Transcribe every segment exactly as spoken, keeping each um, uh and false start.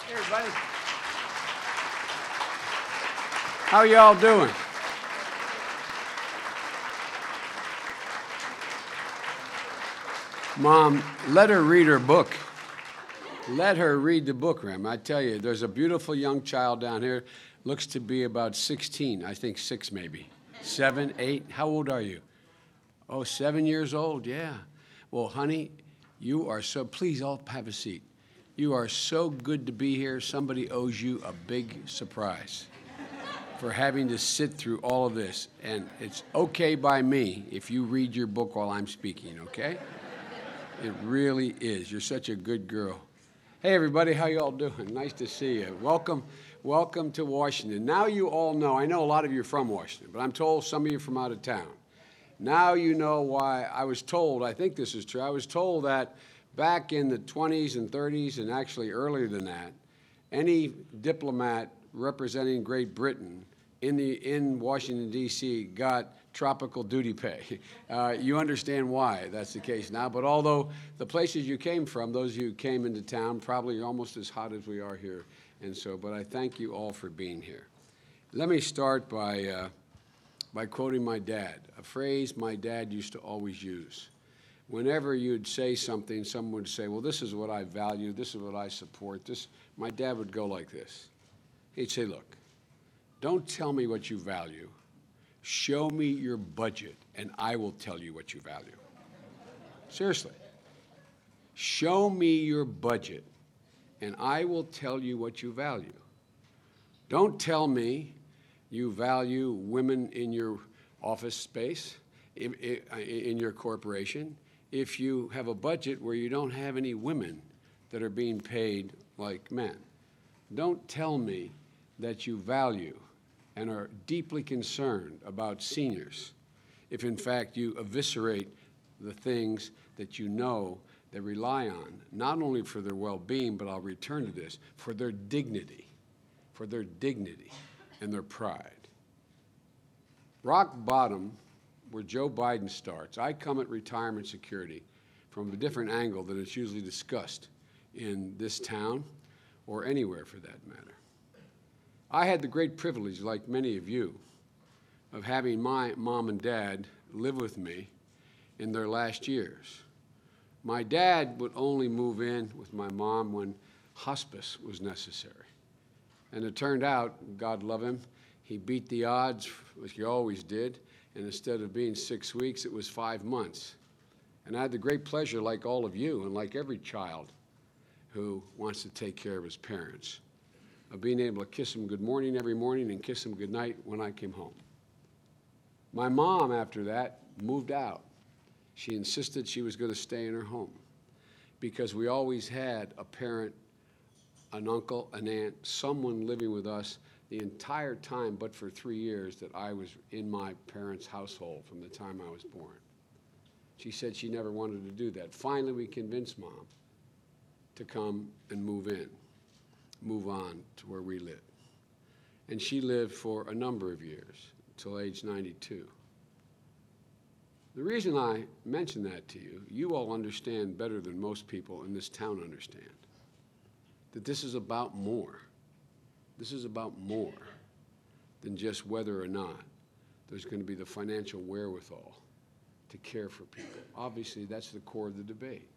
Hey, everybody. How y'all doing? Mom, let her read her book. Let her read the book, Ram. I tell you, there's a beautiful young child down here. Looks to be about sixteen. I think six maybe. Seven, eight. How old are you? Oh, seven years old, yeah. Well, honey, you are so, please all have a seat. You are so good to be here. Somebody owes you a big surprise for having to sit through all of this. And it's okay by me if you read your book while I'm speaking, okay? It really is. You're such a good girl. Hey, everybody, how you all doing? Nice to see you. Welcome, welcome to Washington. Now you all know, I know a lot of you are from Washington, but I'm told some of you are from out of town. Now you know why I was told, I think this is true, I was told that back in the twenties and thirties, and actually earlier than that, any diplomat representing Great Britain in, the, in Washington, D C got tropical duty pay. Uh, you understand why that's the case now, but although the places you came from, those of you who came into town, probably almost as hot as we are here, and so, but I thank you all for being here. Let me start by, uh, by quoting my dad, a phrase my dad used to always use. Whenever you'd say something, someone would say, well, this is what I value, this is what I support, this, my dad would go like this. He'd say, look, don't tell me what you value. Show me your budget, and I will tell you what you value. Seriously. Show me your budget, and I will tell you what you value. Don't tell me you value women in your office space, in, in your corporation, if you have a budget where you don't have any women that are being paid like men. Don't tell me that you value and are deeply concerned about seniors if, in fact, you eviscerate the things that you know they rely on, not only for their well-being, but I'll return to this, for their dignity, for their dignity and their pride. Rock bottom, where Joe Biden starts, I come at retirement security from a different angle than it's usually discussed in this town or anywhere for that matter. I had the great privilege, like many of you, of having my mom and dad live with me in their last years. My dad would only move in with my mom when hospice was necessary. And it turned out, God love him, he beat the odds, like he always did, and instead of being six weeks, it was five months. And I had the great pleasure, like all of you, and like every child who wants to take care of his parents, of being able to kiss them good morning every morning and kiss them good night when I came home. My mom, after that, moved out. She insisted she was going to stay in her home because we always had a parent, an uncle, an aunt, someone living with us the entire time, but for three years that I was in my parents' household from the time I was born. She said she never wanted to do that. Finally, we convinced Mom to come and move in, move on to where we live. And she lived for a number of years, until age ninety-two. The reason I mention that to you, you all understand better than most people in this town understand, that this is about more. This is about more than just whether or not there's going to be the financial wherewithal to care for people. Obviously, that's the core of the debate.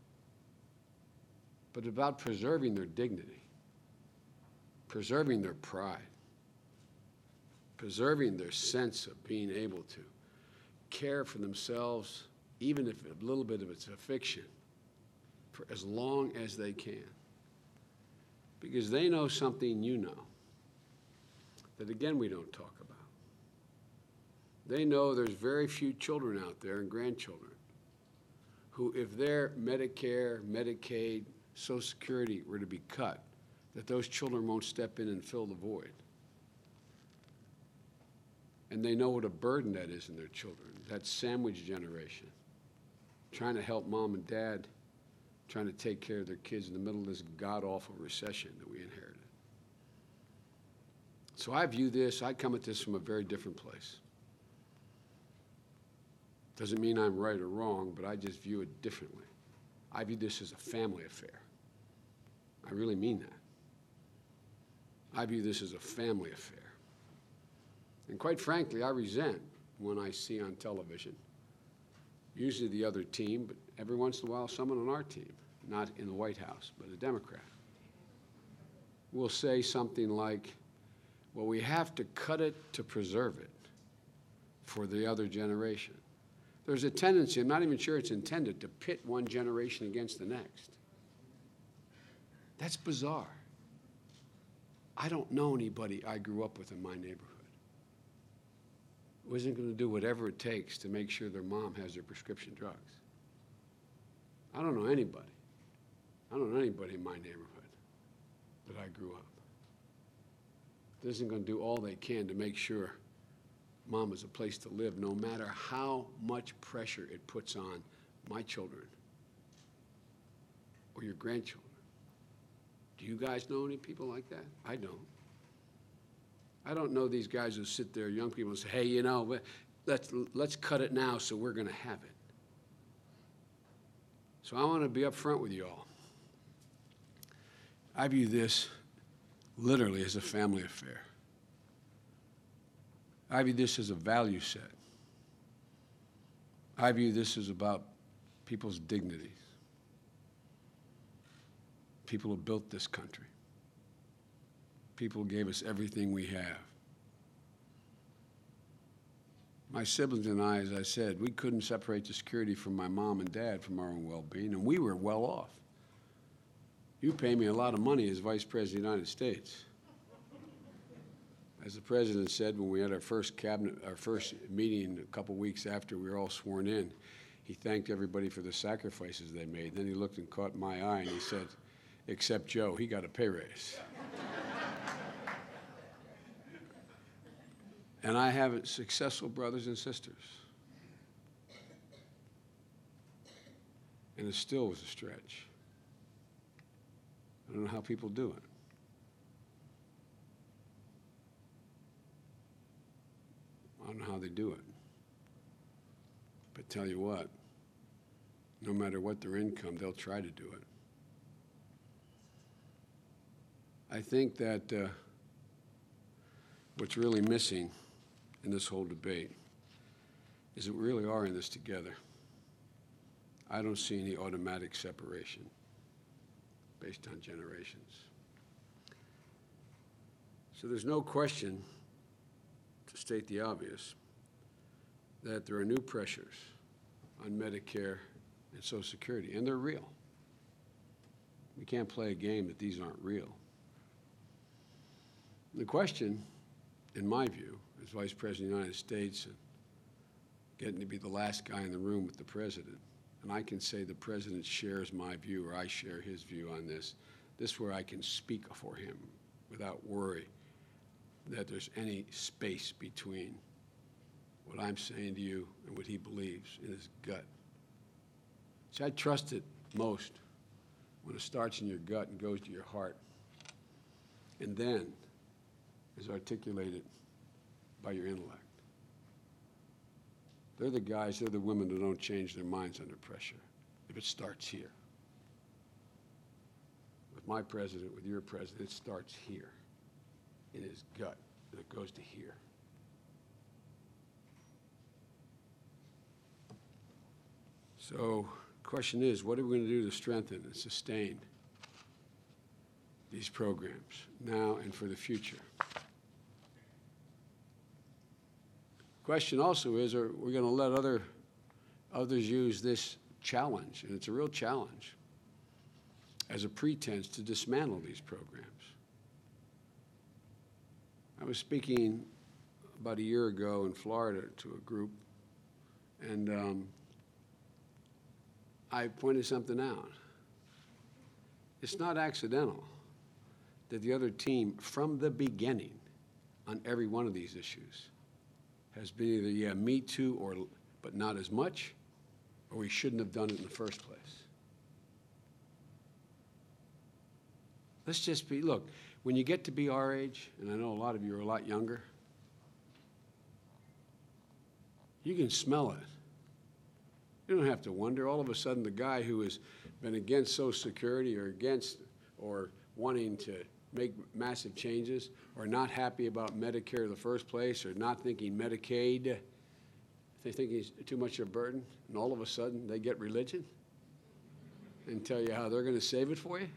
But about preserving their dignity, preserving their pride, preserving their sense of being able to care for themselves, even if a little bit of it's a fiction, for as long as they can. Because they know something you know that, again, we don't talk about. They know there's very few children out there and grandchildren who, if their Medicare, Medicaid, Social Security were to be cut, that those children won't step in and fill the void. And they know what a burden that is in their children, that sandwich generation, trying to help mom and dad, trying to take care of their kids in the middle of this god-awful recession that we inherited. So I view this, I come at this from a very different place. Doesn't mean I'm right or wrong, but I just view it differently. I view this as a family affair. I really mean that. I view this as a family affair. And quite frankly, I resent when I see on television, usually the other team, but every once in a while someone on our team, not in the White House, but a Democrat, will say something like, well, we have to cut it to preserve it for the other generation. There's a tendency, I'm not even sure it's intended, to pit one generation against the next. That's bizarre. I don't know anybody I grew up with in my neighborhood who isn't going to do whatever it takes to make sure their mom has their prescription drugs. I don't know anybody. I don't know anybody in my neighborhood that I grew up that isn't going to do all they can to make sure mom is a place to live, no matter how much pressure it puts on my children or your grandchildren. Do you guys know any people like that? I don't. I don't know these guys who sit there, young people, and say, hey, you know, let's, let's cut it now so we're going to have it. So I want to be up front with you all. I view this literally as a family affair. I view this as a value set. I view this as about people's dignity. People who built this country. People who gave us everything we have. My siblings and I, as I said, we couldn't separate the security from my mom and dad from our own well-being, and we were well off. You pay me a lot of money as Vice President of the United States. As the President said when we had our first cabinet, our first meeting a couple weeks after we were all sworn in, he thanked everybody for the sacrifices they made. Then he looked and caught my eye and he said, except Joe, he got a pay raise. And I have successful brothers and sisters. And it still was a stretch. I don't know how people do it. I don't know how they do it. But tell you what, no matter what their income, they'll try to do it. I think that uh, what's really missing in this whole debate is that we really are in this together. I don't see any automatic separation based on generations. So there's no question, to state the obvious, that there are new pressures on Medicare and Social Security, and they're real. We can't play a game that these aren't real. The question, in my view, as Vice President of the United States and getting to be the last guy in the room with the President, and I can say the President shares my view or I share his view on this, this is where I can speak for him without worry that there's any space between what I'm saying to you and what he believes in his gut. See, I trust it most when it starts in your gut and goes to your heart, and then is articulated by your intellect. They're the guys, they're the women who don't change their minds under pressure if it starts here. With my president, with your president, it starts here in his gut, and it goes to here. So the question is, what are we going to do to strengthen and sustain these programs now and for the future? Question also is, are we going to let other others use this challenge, and it's a real challenge, as a pretense to dismantle these programs? I was speaking about a year ago in Florida to a group, and um, I pointed something out. It's not accidental that the other team, from the beginning, on every one of these issues, has been either, yeah, me too, or, but not as much, or we shouldn't have done it in the first place. Let's just be, look, when you get to be our age, and I know a lot of you are a lot younger, you can smell it. You don't have to wonder. All of a sudden, the guy who has been against Social Security or against or wanting to make massive changes, or not happy about Medicare in the first place, or not thinking Medicaid, they think it's too much of a burden, and all of a sudden they get religion and tell you how they're going to save it for you?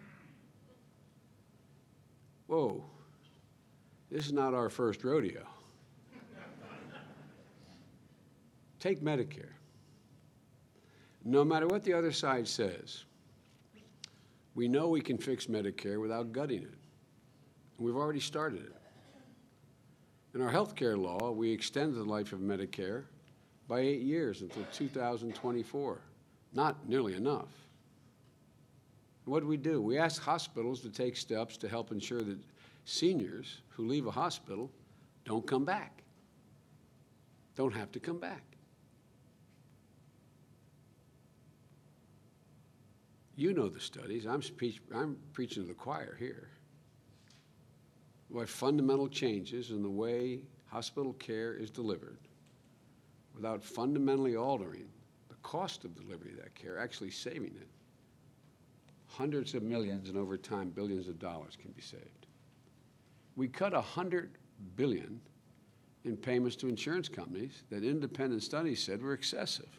Whoa, this is not our first rodeo. Take Medicare. No matter what the other side says, we know we can fix Medicare without gutting it. And we've already started it. In our health care law, we extended the life of Medicare by eight years until two thousand twenty-four. Not nearly enough. What do we do? We ask hospitals to take steps to help ensure that seniors who leave a hospital don't come back, don't have to come back. You know the studies. I'm, speech, I'm preaching to the choir here. What fundamental changes in the way hospital care is delivered without fundamentally altering the cost of delivery of that care, actually saving it. Hundreds of millions and over time, billions of dollars can be saved. We cut one hundred billion dollars in payments to insurance companies that independent studies said were excessive.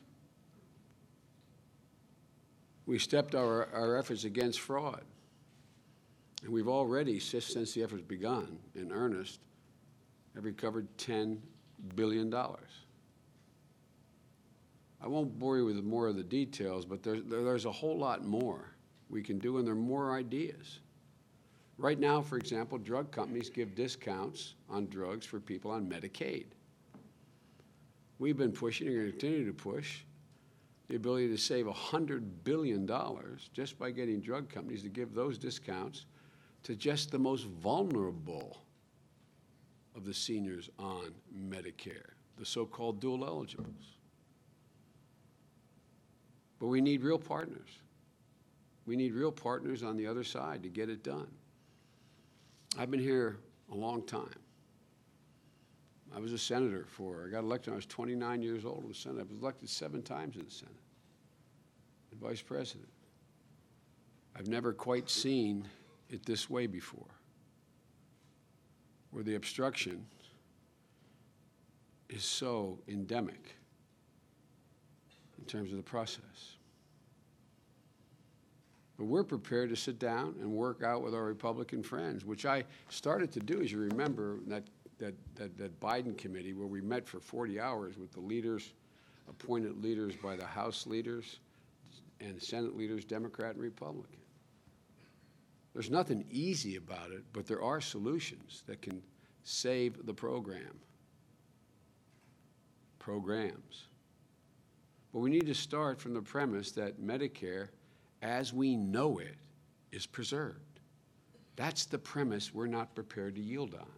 We stepped our, our efforts against fraud. And we've already, since the effort's begun, in earnest, have recovered ten billion dollars. I won't bore you with more of the details, but there's, there's a whole lot more we can do, and there are more ideas. Right now, for example, drug companies give discounts on drugs for people on Medicaid. We've been pushing and going to continue to push the ability to save one hundred billion dollars just by getting drug companies to give those discounts to just the most vulnerable of the seniors on Medicare, the so-called dual eligibles. But we need real partners. We need real partners on the other side to get it done. I've been here a long time. I was a senator for, I got elected when I was twenty-nine years old in the Senate. I was elected seven times in the Senate, and vice president. I've never quite seen it this way before, where the obstruction is so endemic in terms of the process. But we're prepared to sit down and work out with our Republican friends, which I started to do, as you remember, that That, that, that Biden committee where we met for forty hours with the leaders, appointed leaders by the House leaders and Senate leaders, Democrat and Republican. There's nothing easy about it, but there are solutions that can save the program. Programs. But we need to start from the premise that Medicare, as we know it, is preserved. That's the premise we're not prepared to yield on.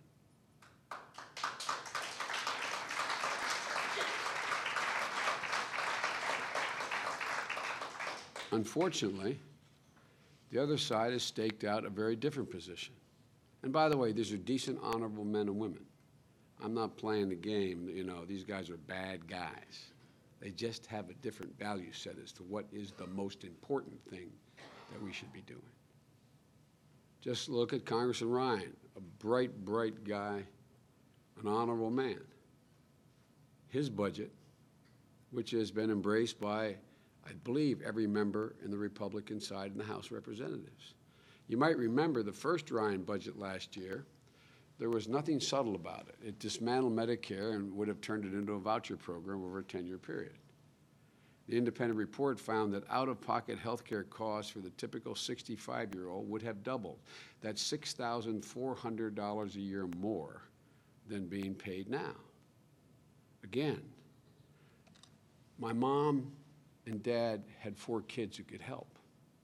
Unfortunately, the other side has staked out a very different position. And by the way, these are decent, honorable men and women. I'm not playing the game, you know, these guys are bad guys. They just have a different value set as to what is the most important thing that we should be doing. Just look at Congressman Ryan, a bright, bright guy, an honorable man. His budget, which has been embraced by, I believe, every member in the Republican side in the House of Representatives. You might remember the first Ryan budget last year, there was nothing subtle about it. It dismantled Medicare and would have turned it into a voucher program over a ten-year period. The independent report found that out-of-pocket health care costs for the typical sixty-five-year-old would have doubled. That's six thousand four hundred dollars a year more than being paid now. Again, my mom and dad had four kids who could help.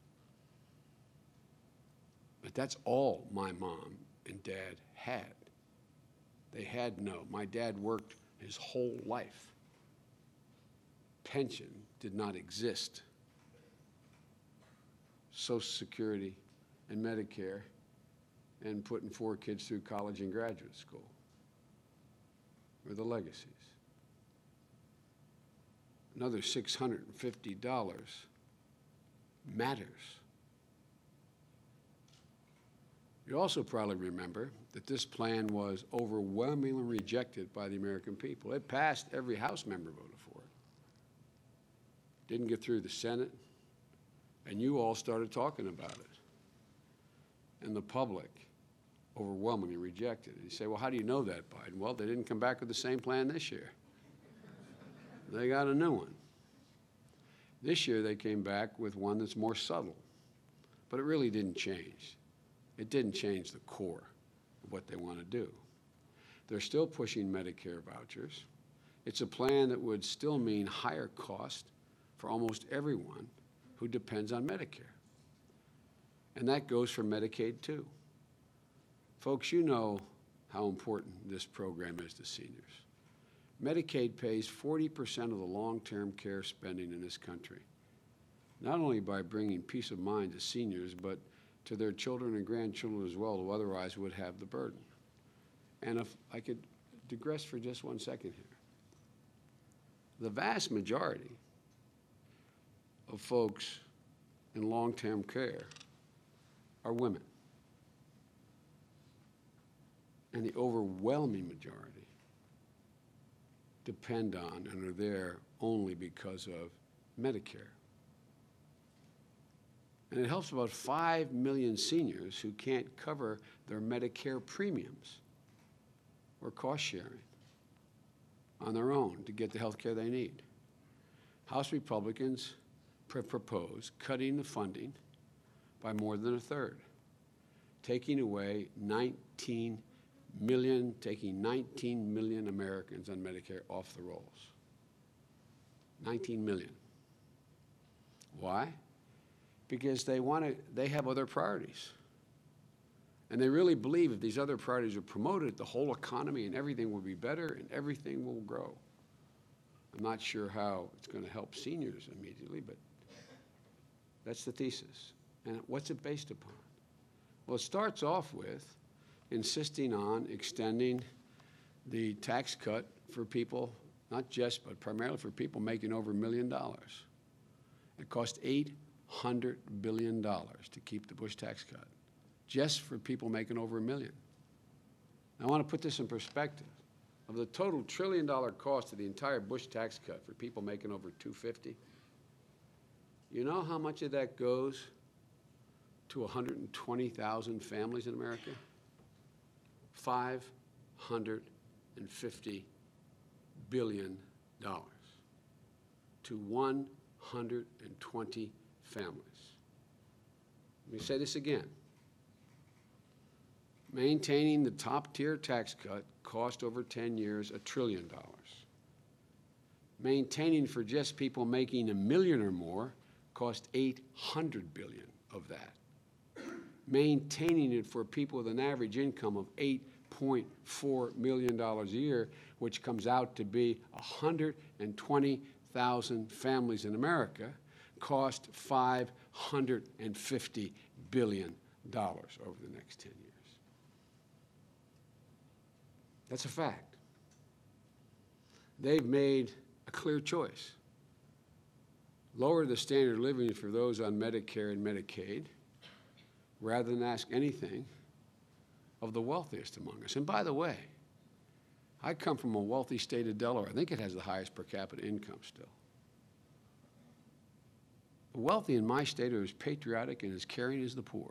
But that's all my mom and dad had. They had no. My dad worked his whole life. Pension did not exist. Social Security and Medicare and putting four kids through college and graduate school were the legacies. Another six hundred fifty dollars matters. You also probably remember that this plan was overwhelmingly rejected by the American people. It passed, every House member voted for it. Didn't get through the Senate, and you all started talking about it. And the public overwhelmingly rejected it. You say, well, how do you know that, Biden? Well, they didn't come back with the same plan this year. They got a new one. This year they came back with one that's more subtle, but it really didn't change. It didn't change the core of what they want to do. They're still pushing Medicare vouchers. It's a plan that would still mean higher cost for almost everyone who depends on Medicare. And that goes for Medicaid too. Folks, you know how important this program is to seniors. Medicaid pays forty percent of the long-term care spending in this country, not only by bringing peace of mind to seniors, but to their children and grandchildren as well, who otherwise would have the burden. And if I could digress for just one second here. The vast majority of folks in long-term care are women. And the overwhelming majority depend on and are there only because of Medicare. And it helps about five million seniors who can't cover their Medicare premiums or cost sharing on their own to get the health care they need. House Republicans pr- propose cutting the funding by more than a third, taking away nineteen million, taking nineteen million Americans on Medicare off the rolls. nineteen million. Why? Because they want to, they have other priorities. And they really believe if these other priorities are promoted, the whole economy and everything will be better and everything will grow. I'm not sure how it's going to help seniors immediately, but that's the thesis. And what's it based upon? Well, it starts off with insisting on extending the tax cut for people, not just, but primarily for people making over a million dollars. It cost eight hundred billion dollars to keep the Bush tax cut, just for people making over a million. I want to put this in perspective. Of the total trillion dollar cost of the entire Bush tax cut for people making over two hundred fifty, you know how much of that goes to one hundred twenty thousand families in America? five hundred fifty billion dollars to one hundred twenty families. Let me say this again. Maintaining the top-tier tax cut cost over ten years a trillion dollars. Maintaining for just people making a million or more cost eight hundred billion dollars of that. Maintaining it for people with an average income of eight point four million dollars a year, which comes out to be one hundred twenty thousand families in America, cost five hundred fifty billion dollars over the next ten years. That's a fact. They've made a clear choice. Lower the standard of living for those on Medicare and Medicaid, rather than ask anything of the wealthiest among us. And by the way, I come from a wealthy state of Delaware. I think it has the highest per capita income still. The wealthy in my state are as patriotic and as caring as the poor.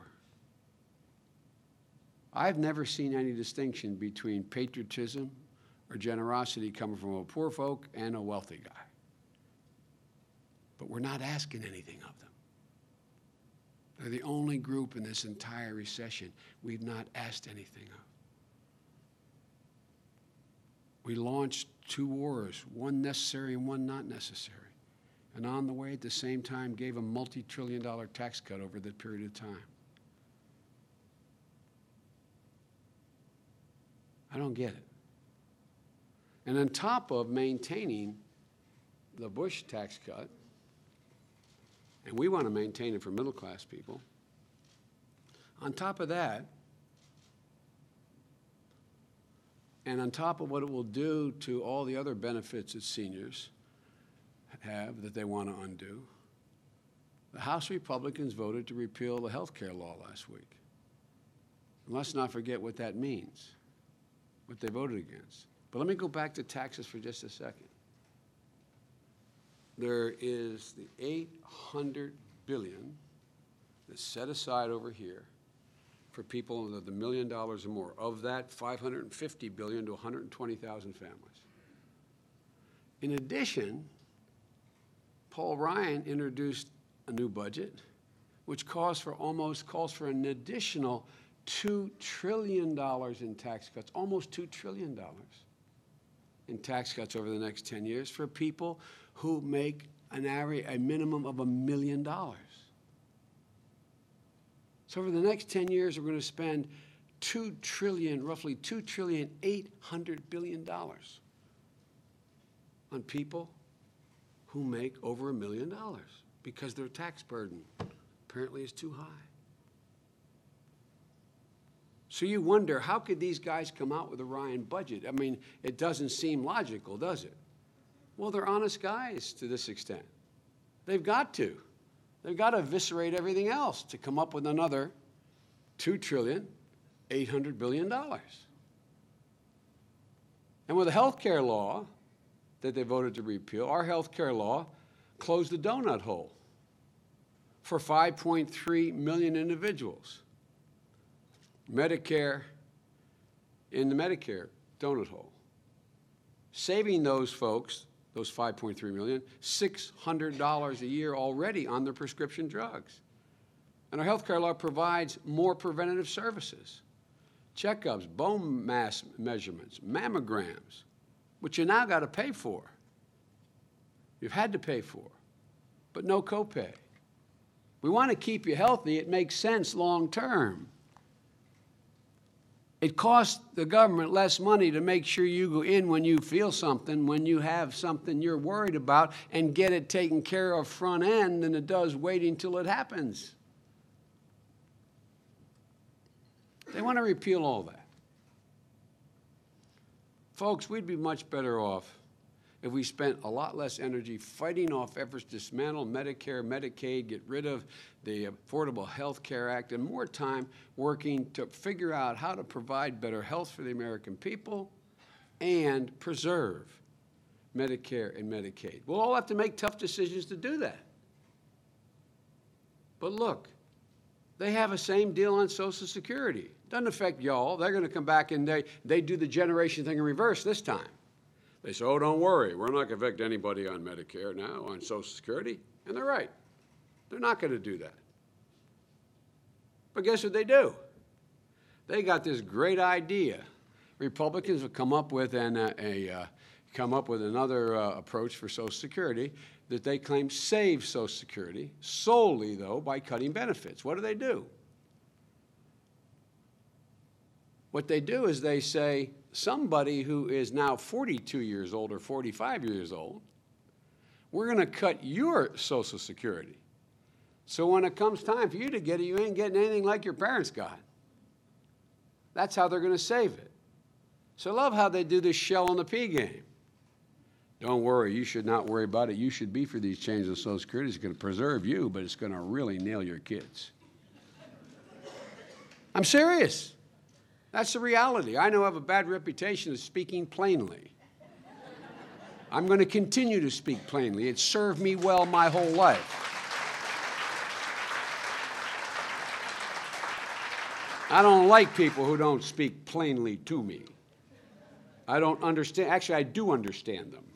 I've never seen any distinction between patriotism or generosity coming from a poor folk and a wealthy guy. But we're not asking anything of them. They're the only group in this entire recession we've not asked anything of. We launched two wars, one necessary and one not necessary. And on the way, at the same time, gave a multi-trillion dollar tax cut over that period of time. I don't get it. And on top of maintaining the Bush tax cut, and we want to maintain it for middle-class people, on top of that, and on top of what it will do to all the other benefits that seniors have that they want to undo, the House Republicans voted to repeal the health care law last week. And let's not forget what that means, what they voted against. But let me go back to taxes for just a second. There is the eight hundred billion dollars that's set aside over here for people with a million dollars or more. Of that, five hundred fifty billion dollars to one hundred twenty thousand families. In addition, Paul Ryan introduced a new budget, which calls for almost calls for an additional two trillion dollars in tax cuts, almost two trillion dollars in tax cuts over the next ten years for people who make an average, a minimum of a million dollars. So over the next ten years, we're going to spend two trillion, roughly two trillion eight hundred billion dollars on people who make over a million dollars because their tax burden apparently is too high. So you wonder, how could these guys come out with a Ryan budget? I mean, it doesn't seem logical, does it? Well, they're honest guys to this extent. They've got to. They've got to eviscerate everything else to come up with another two trillion eight hundred billion dollars. And with the health care law that they voted to repeal, our health care law closed the donut hole for five point three million individuals. Medicare in the Medicare donut hole, saving those folks, those five point three million, six hundred dollars a year already on their prescription drugs. And our health care law provides more preventative services, checkups, bone mass measurements, mammograms, which you now got to pay for. You've had to pay for, but no copay. We want to keep you healthy. It makes sense long term. It costs the government less money to make sure you go in when you feel something, when you have something you're worried about, and get it taken care of front end than it does waiting till it happens. They want to repeal all that. Folks, we'd be much better off if we spent a lot less energy fighting off efforts to dismantle Medicare, Medicaid, get rid of the Affordable Health Care Act, and more time working to figure out how to provide better health for the American people and preserve Medicare and Medicaid. We'll all have to make tough decisions to do that. But look, they have the same deal on Social Security. Doesn't affect y'all. They're going to come back and they, they do the generation thing in reverse this time. They say, oh, don't worry, we're not going to affect anybody on Medicare now, on Social Security. And they're right. They're not going to do that. But guess what they do? They got this great idea. Republicans have come up with an, uh, a, uh, come up with another uh, approach for Social Security that they claim saves Social Security, solely, though, by cutting benefits. What do they do? What they do is they say, somebody who is now forty-two years old or forty-five years old, we're going to cut your Social Security. So when it comes time for you to get it, you ain't getting anything like your parents got. That's how they're going to save it. So I love how they do this shell on the pea game. Don't worry, you should not worry about it. You should be for these changes in Social Security. It's going to preserve you, but it's going to really nail your kids. I'm serious. That's the reality. I know I have a bad reputation of speaking plainly. I'm going to continue to speak plainly. It's served me well my whole life. I don't like people who don't speak plainly to me. I don't understand. Actually, I do understand them.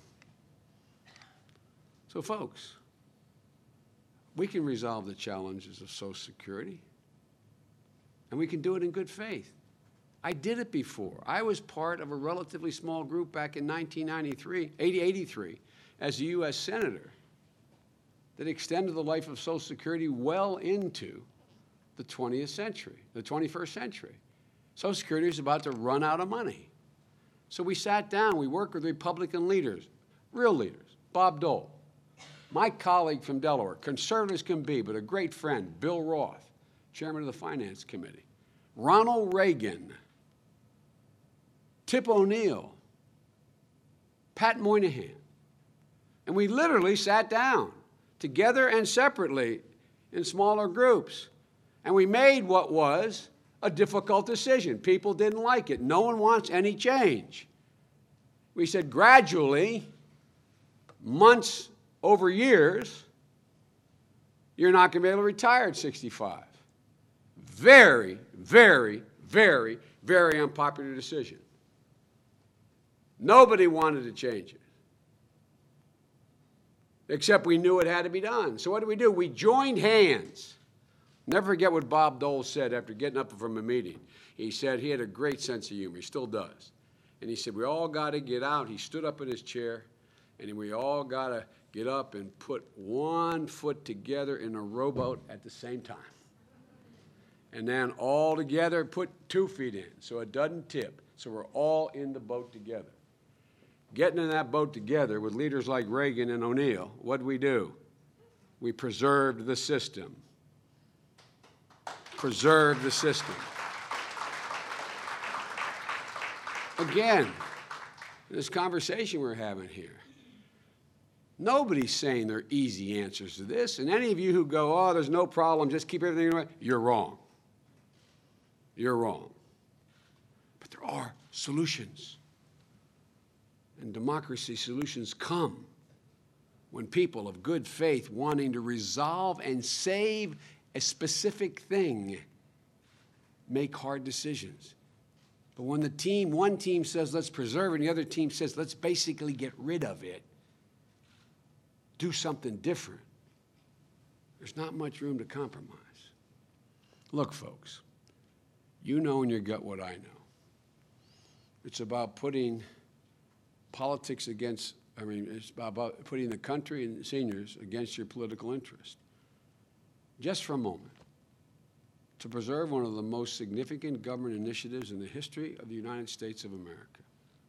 So, folks, we can resolve the challenges of Social Security, and we can do it in good faith. I did it before. I was part of a relatively small group back in nineteen ninety-three, eighty-three, as a U S Senator that extended the life of Social Security well into the twentieth century, the twenty-first century. Social Security is about to run out of money. So we sat down, we worked with Republican leaders, real leaders, Bob Dole, my colleague from Delaware, conservative as can be, but a great friend, Bill Roth, chairman of the Finance Committee, Ronald Reagan, Tip O'Neill, Pat Moynihan. And we literally sat down together and separately in smaller groups. And we made what was a difficult decision. People didn't like it. No one wants any change. We said gradually, months over years, you're not going to be able to retire at sixty-five. Very, very, very, very unpopular decision. Nobody wanted to change it, except we knew it had to be done. So what did we do? We joined hands. Never forget what Bob Dole said after getting up from a meeting. He said he had a great sense of humor. He still does. And he said, we all got to get out. He stood up in his chair, and we all got to get up and put one foot together in a rowboat at the same time. And then all together put two feet in so it doesn't tip. So we're all in the boat together. Getting in that boat together with leaders like Reagan and O'Neill, what did we do? We preserved the system. Preserved the system. Again, this conversation we're having here, nobody's saying there are easy answers to this. And any of you who go, oh, there's no problem, just keep everything away, you're wrong. You're wrong. But there are solutions. And democracy solutions come when people of good faith wanting to resolve and save a specific thing make hard decisions. But when the team, one team says, let's preserve it, and the other team says, let's basically get rid of it, do something different, there's not much room to compromise. Look, folks, you know in your gut what I know. It's about putting politics against, I mean, it's about putting the country and seniors against your political interest. Just for a moment, to preserve one of the most significant government initiatives in the history of the United States of America.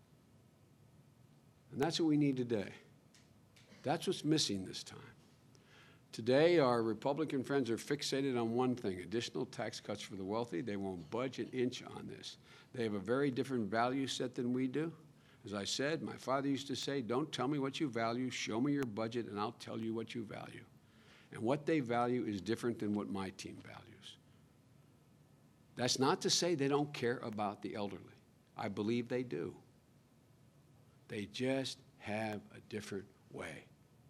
And that's what we need today. That's what's missing this time. Today, our Republican friends are fixated on one thing, additional tax cuts for the wealthy. They won't budge an inch on this. They have a very different value set than we do. As I said, my father used to say, don't tell me what you value, show me your budget, and I'll tell you what you value. And what they value is different than what my team values. That's not to say they don't care about the elderly. I believe they do. They just have a different way.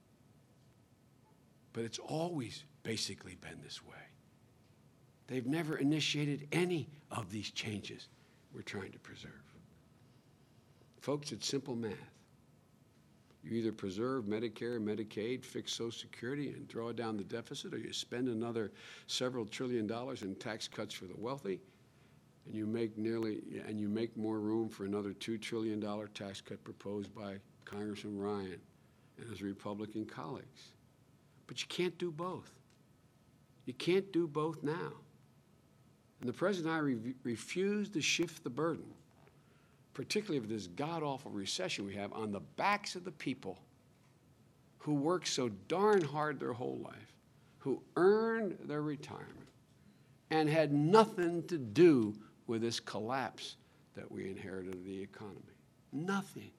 But it's always basically been this way. They've never initiated any of these changes we're trying to preserve. Folks, it's simple math. You either preserve Medicare and Medicaid, fix Social Security, and draw down the deficit, or you spend another several trillion dollars in tax cuts for the wealthy, and you make nearly and you make more room for another two trillion dollar tax cut proposed by Congressman Ryan and his Republican colleagues. But you can't do both. You can't do both now. And the President and I re- refuse to shift the burden, particularly of this god-awful recession we have, on the backs of the people who worked so darn hard their whole life, who earned their retirement, and had nothing to do with this collapse that we inherited of the economy. Nothing.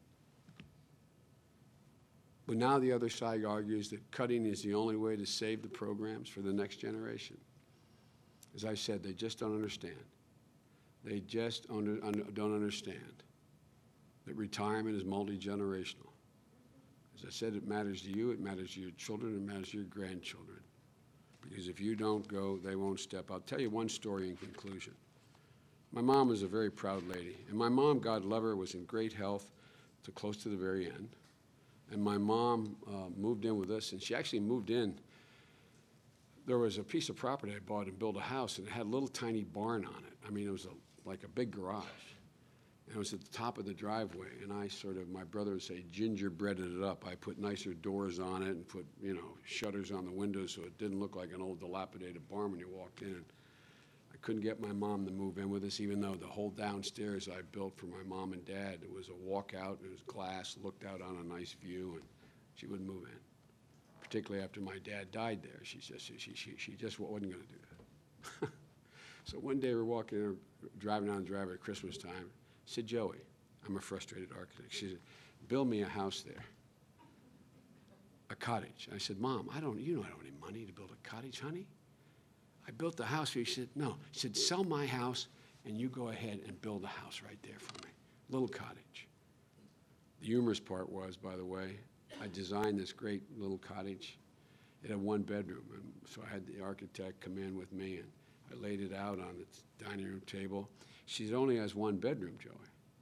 But now the other side argues that cutting is the only way to save the programs for the next generation. As I said, they just don't understand. They just under, under, don't understand that retirement is multi-generational. As I said, it matters to you, it matters to your children, it matters to your grandchildren. Because if you don't go, they won't step up. I'll tell you one story in conclusion. My mom was a very proud lady. And my mom, God love her, was in great health to close to the very end. And my mom uh, moved in with us, and she actually moved in. There was a piece of property I bought and built a house, and it had a little tiny barn on it. I mean, it was a, like a big garage. And it was at the top of the driveway, and I sort of, my brother would say, gingerbreaded it up. I put nicer doors on it and put, you know, shutters on the windows so it didn't look like an old dilapidated barn when you walked in. I couldn't get my mom to move in with us, even though the whole downstairs I built for my mom and dad, it was a walkout, it was glass, looked out on a nice view, and she wouldn't move in. Particularly after my dad died there, she just, she, she, she just wasn't going to do that. So one day we're walking, driving down the driveway at Christmas time. I said, Joey, I'm a frustrated architect. She said, build me a house there, a cottage. I said, Mom, I don't, you know I don't have any money to build a cottage, honey. I built the house for you. She said, no. She said, sell my house and you go ahead and build a house right there for me. Little cottage. The humorous part was, by the way, I designed this great little cottage. It had one bedroom, and so I had the architect come in with me, and I laid it out on the dining room table. She said, it only has one bedroom, Joey.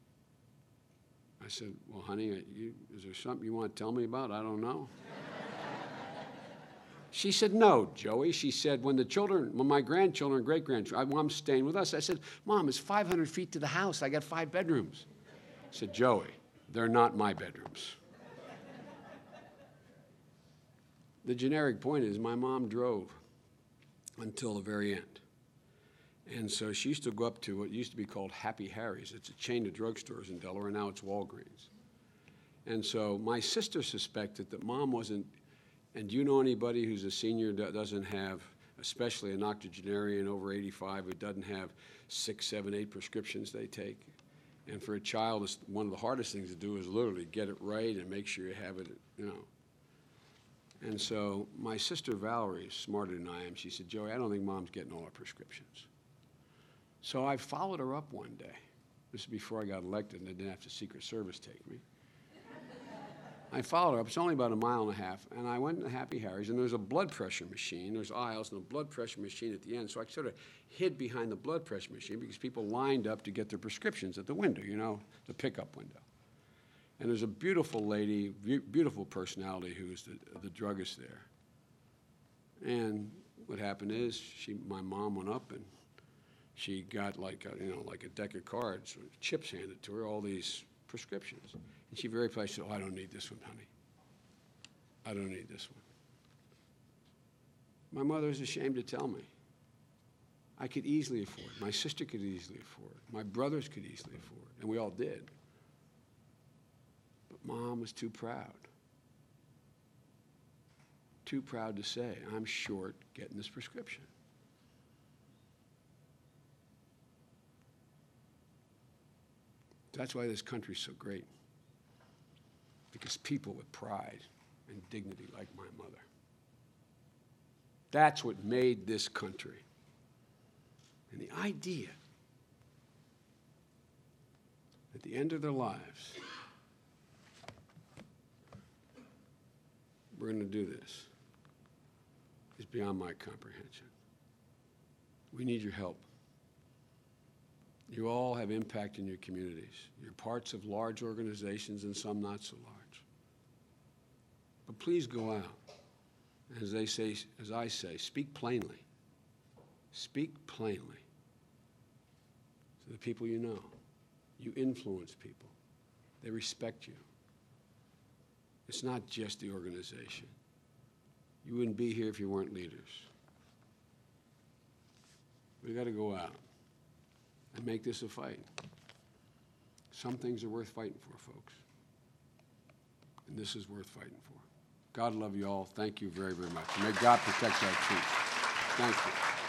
I said, well, honey, you, is there something you want to tell me about? I don't know. She said, no, Joey. She said, when the children, when my grandchildren and great-grandchildren, I'm staying with us. I said, Mom, it's five hundred feet to the house. I got five bedrooms. I said, Joey, they're not my bedrooms. The generic point is my mom drove until the very end. And so she used to go up to what used to be called Happy Harry's. It's a chain of drugstores in Delaware. Now it's Walgreens. And so my sister suspected that Mom wasn't, and do you know anybody who's a senior that doesn't have, especially an octogenarian over eighty-five, who doesn't have six, seven, eight prescriptions they take? And for a child, it's one of the hardest things to do is literally get it right and make sure you have it, you know. And so my sister Valerie is smarter than I am. She said, Joey, I don't think Mom's getting all her prescriptions. So I followed her up one day. This is before I got elected and they didn't have the Secret Service take me. I followed her up. It's only about a mile and a half. And I went to Happy Harry's, and there's a blood pressure machine. There's aisles and a blood pressure machine at the end. So I sort of hid behind the blood pressure machine because people lined up to get their prescriptions at the window, you know, the pickup window. And there's a beautiful lady, beautiful personality who's the, the druggist there. And what happened is she, my mom went up and she got like a, you know, like a deck of cards, chips handed to her, all these prescriptions. And she very politely said, oh, I don't need this one, honey. I don't need this one. My mother was ashamed to tell me. I could easily afford it. My sister could easily afford it. My brothers could easily afford it, and we all did. But Mom was too proud. Too proud to say, I'm short getting this prescription. That's why this country's so great. Because people with pride and dignity like my mother. That's what made this country. And the idea at the end of their lives, we're going to do this, is beyond my comprehension. We need your help. You all have impact in your communities. You're parts of large organizations and some not so large. But please go out. As they say, as I say, speak plainly. Speak plainly to the people you know. You influence people. They respect you. It's not just the organization. You wouldn't be here if you weren't leaders. We've got to go out and make this a fight. Some things are worth fighting for, folks. And this is worth fighting for. God love you all. Thank you very, very much. May God protect our troops. Thank you.